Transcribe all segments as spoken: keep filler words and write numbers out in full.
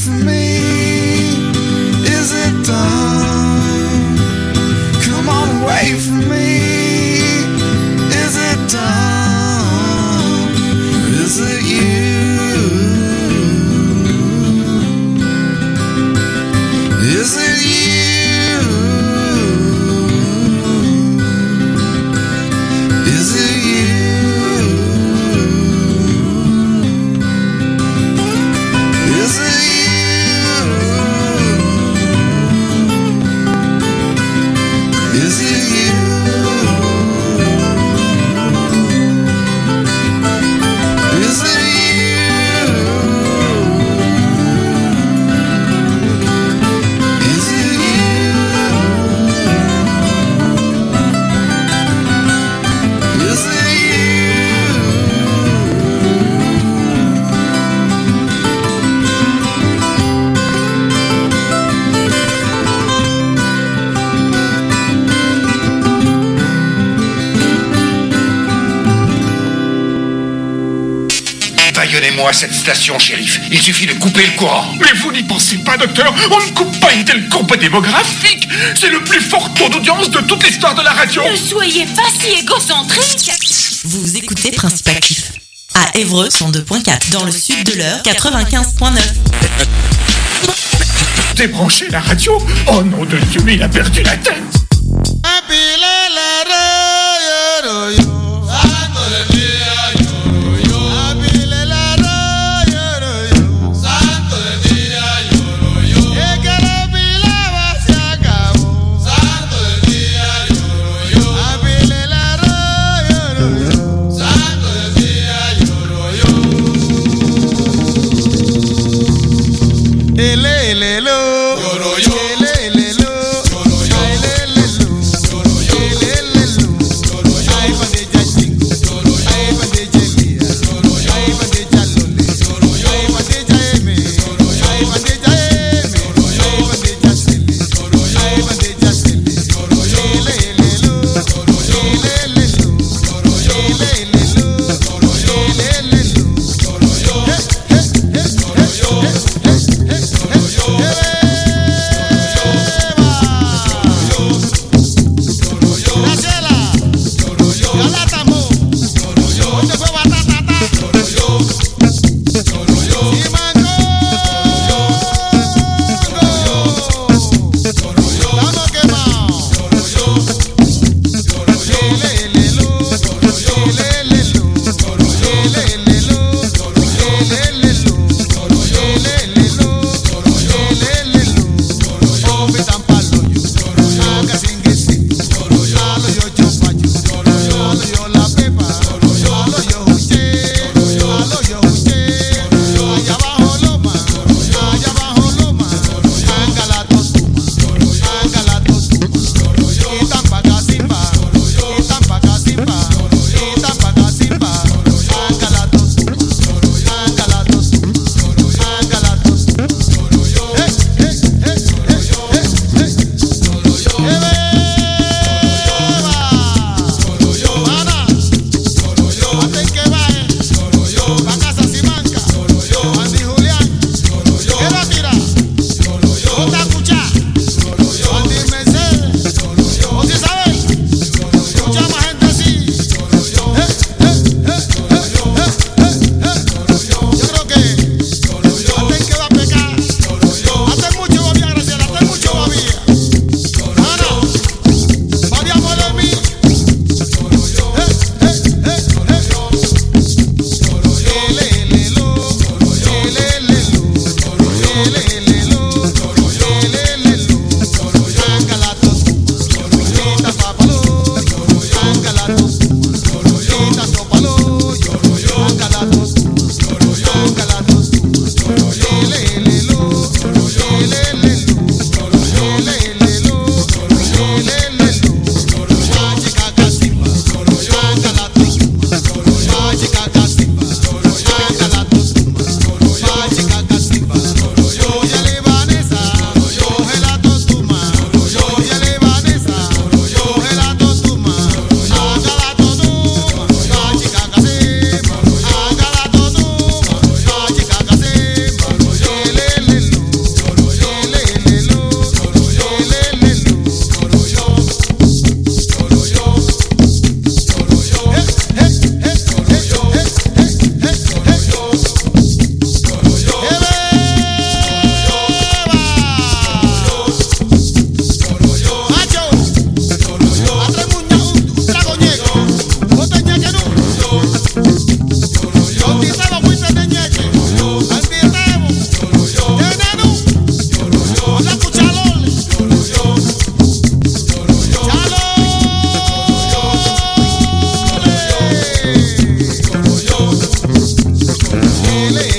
from me? Is it done? Come on away from me. Is it done? Is it you? Is it you? Is it you? Is it you? Is it you? Is it Baillonnez-moi cette station, shérif. Il suffit de couper le courant. Mais vous n'y pensez pas, docteur. On ne coupe pas une telle courbe démographique. C'est le plus fort taux d'audience de toute l'histoire de la radio. Ne soyez pas si égocentrique. Vous écoutez Principe Actif. À Évreux, cent deux point quatre. Dans le sud de l'Eure, quatre-vingt-quinze point neuf. Débranchez la radio. Oh nom de Dieu, mais il a perdu la tête.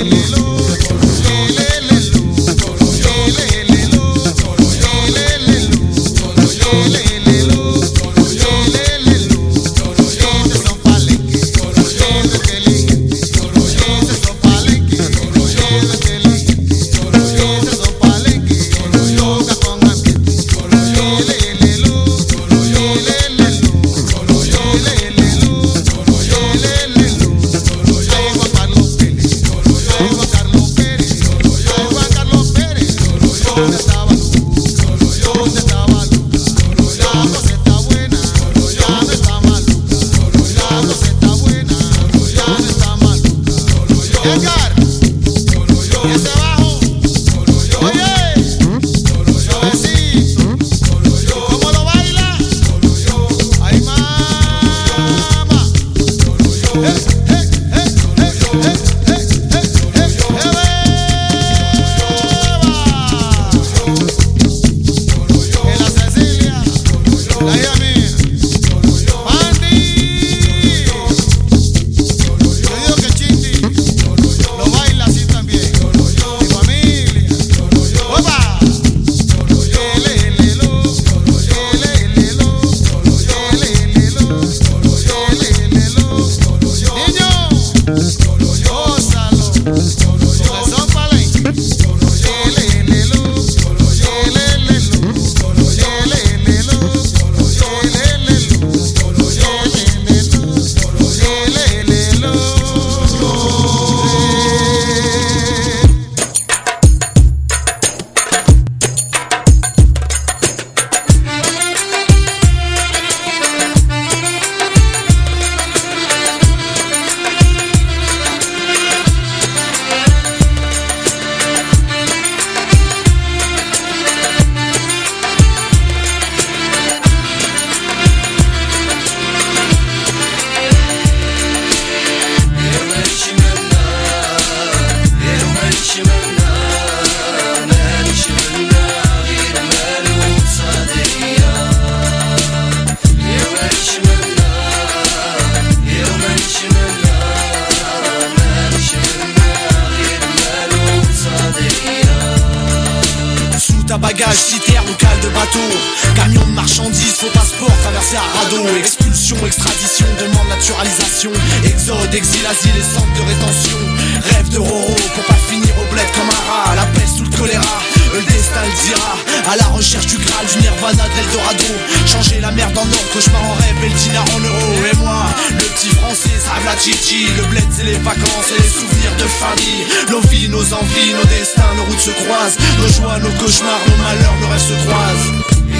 Bagage, citerne ou cale de bateau, camion de marchandises, faux passeport, traversé à radeau. Expulsion, extradition, demande naturalisation, exode, exil, asile et centre de rétention. Rêve de Roro pour pas finir au bled comme un rat. La peste ou le choléra, le destin le dira. À la recherche du Graal, du Nirvana, de l'Eldorado. Changer la merde en or, cauchemar en rêve et le dinar en euros. Et moi, le petit français, ça la chichi. Le bled c'est les vacances et les souvenirs de famille. Nos vies, nos envies, nos destins, nos routes se croisent. Nos joies, nos cauchemars, nos malheurs, nos rêves se croisent.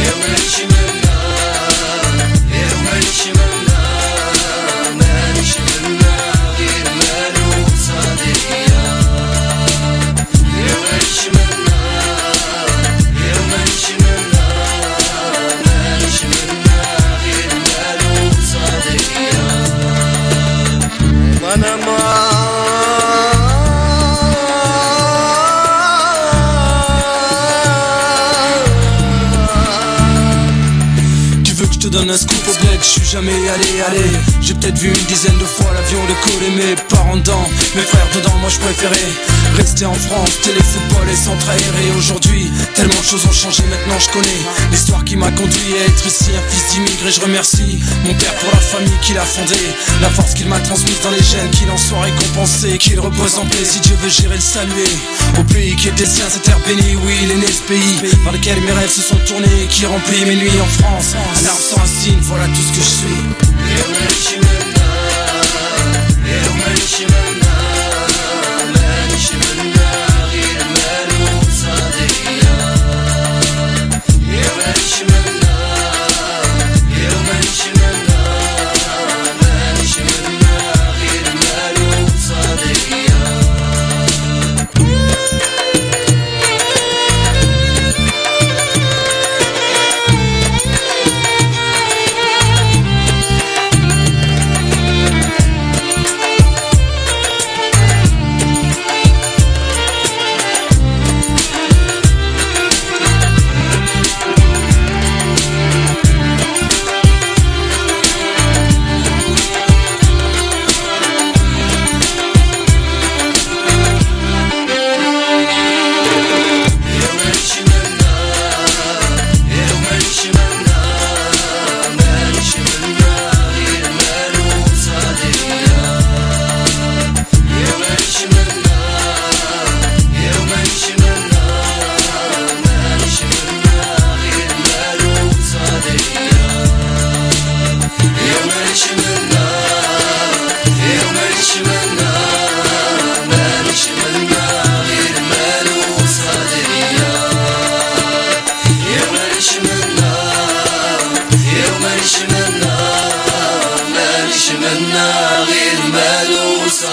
Je te donne un scoop au bled, je suis jamais allé, allé. J'ai peut-être vu une dizaine de fois l'avion décoller, mes parents dedans, mes frères dedans, moi je préférais rester en France, téléfootball et s'entraîner. Aujourd'hui, tellement de choses ont changé, maintenant je connais l'histoire qui m'a conduit à être ici, un fils d'immigré. Je remercie mon père pour la famille qu'il a fondée, la force qu'il m'a transmise dans les gènes, qu'il en soit récompensé, qu'il repose en paix. Si Dieu veut, j'irai le saluer au pays qui était sien, cette terre bénie. Oui, il est né ce pays par lequel mes rêves se sont tournés, qui remplit mes nuits en France. Un arbre sans racine, voilà tout ce que je suis.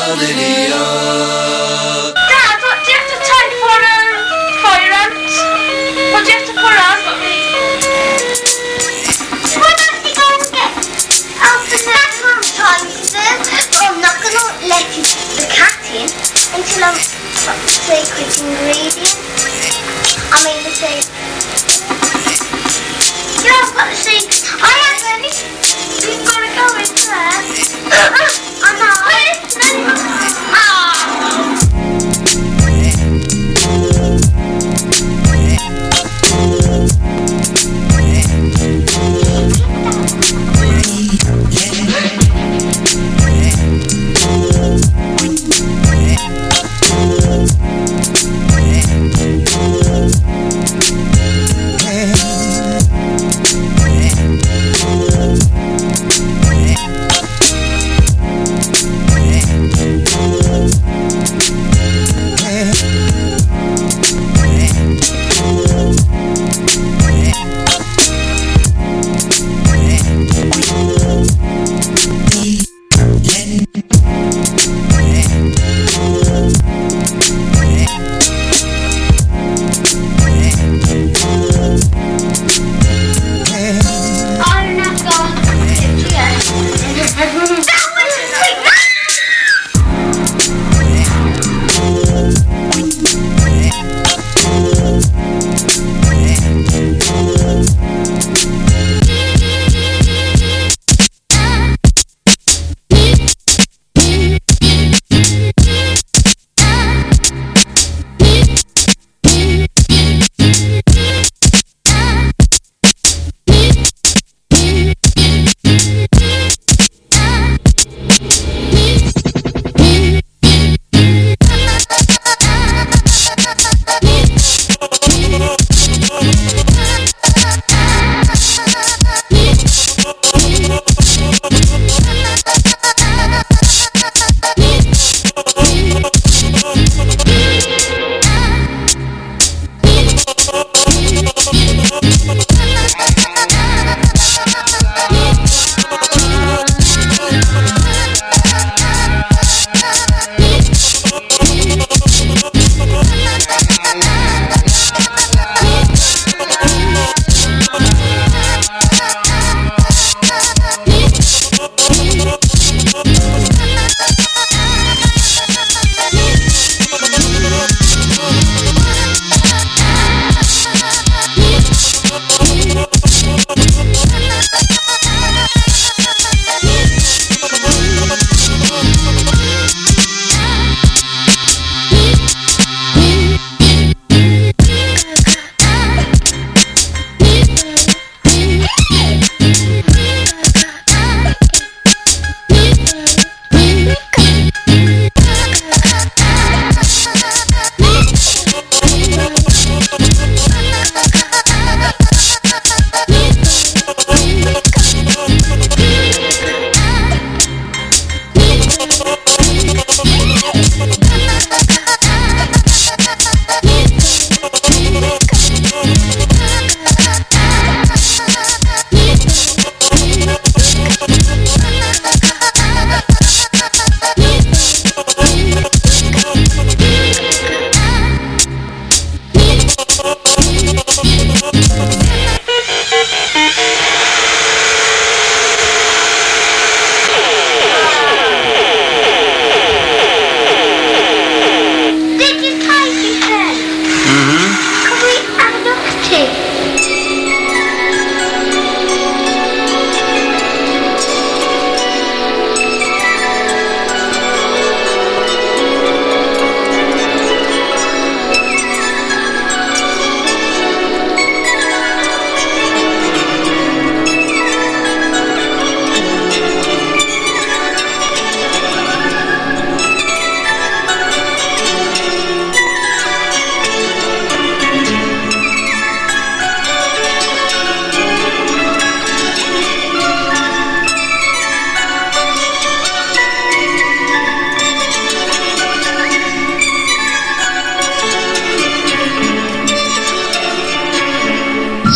Adelia. Dad, what do you have to take for um, fire ants? What do you have to put on? Why don't you go and get out the net? That's what I'm trying to do, but I'm not going to let you, the cat in until I'm got the secret ingredient. I mean the secret. You haven't got the secret. I have any. You've got to go in there. I know.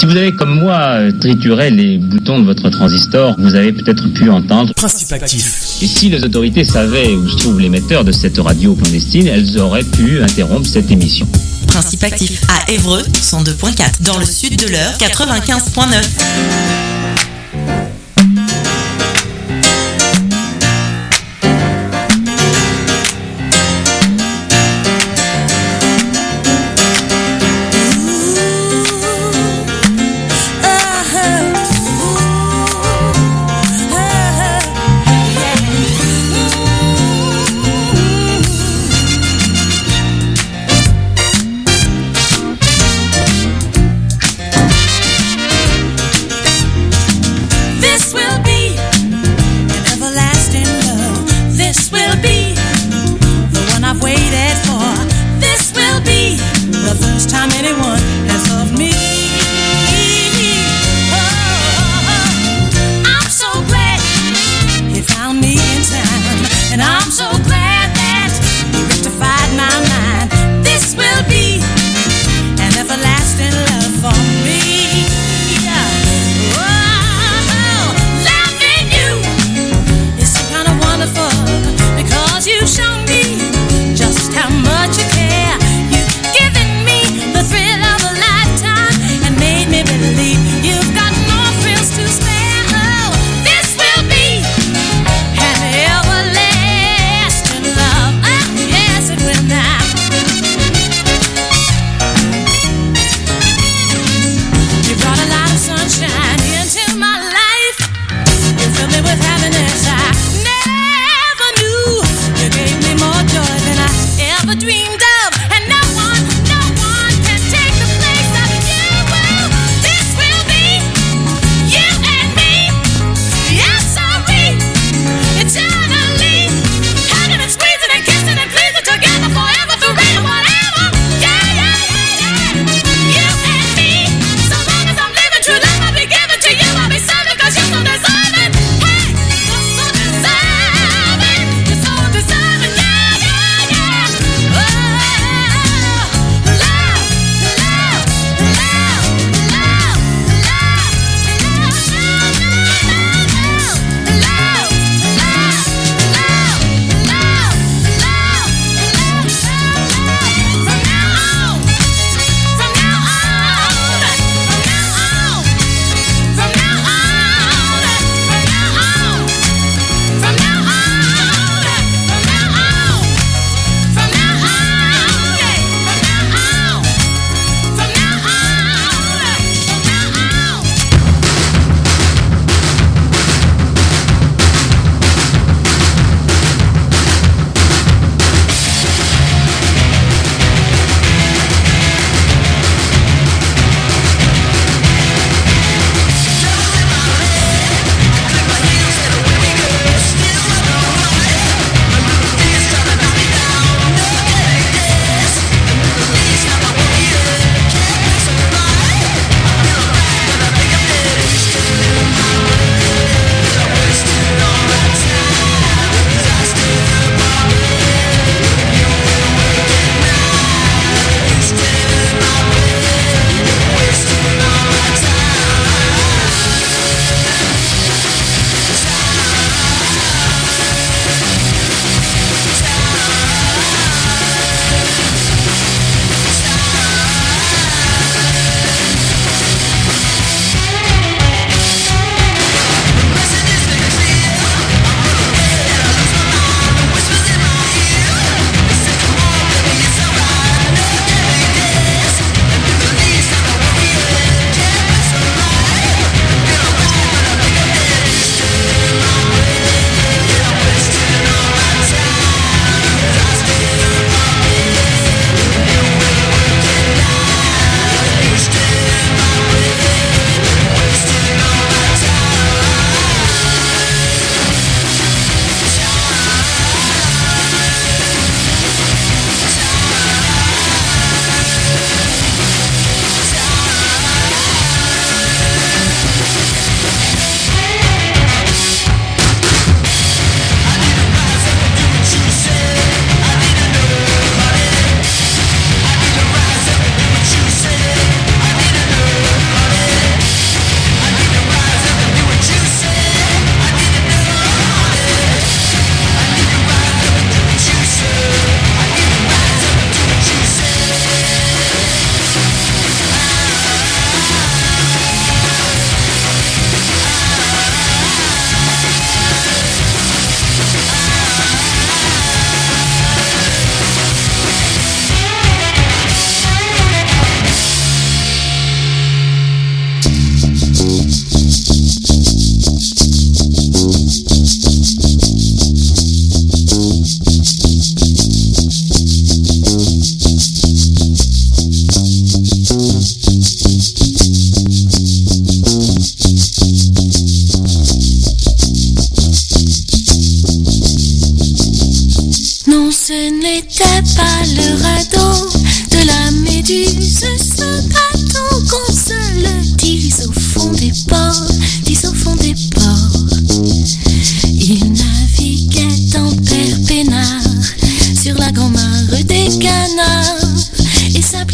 Si vous avez, comme moi, trituré les boutons de votre transistor, vous avez peut-être pu entendre Principe actif. Et si les autorités savaient où se trouve l'émetteur de cette radio clandestine, elles auraient pu interrompre cette émission. Principe actif à Évreux, cent deux point quatre. Dans le sud de l'Eure, quatre-vingt-quinze point neuf. This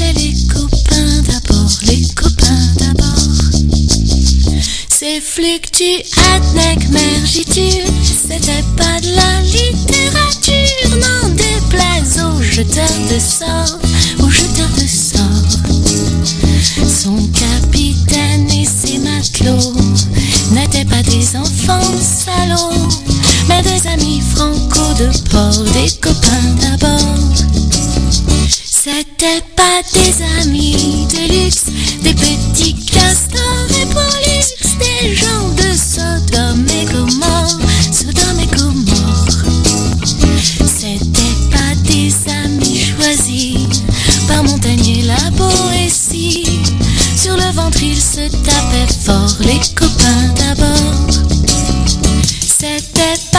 C'était les copains d'abord, les copains d'abord. C'est fluctu, adnec, mergiture. C'était pas de la littérature, n'en déplaise aux jeteurs de sorts, aux jeteurs de sorts. Son capitaine et ses matelots n'étaient pas des enfants salauds, mais des amis franco de port, des copains d'abord. C'était pas des amis de luxe, des petits castors et pollux, des gens de Sodome et Gomorre, Sodome et Gomorre. C'était pas des amis choisis par Montaigne la Boétie. Sur le ventre ils se tapaient fort, les copains d'abord. C'était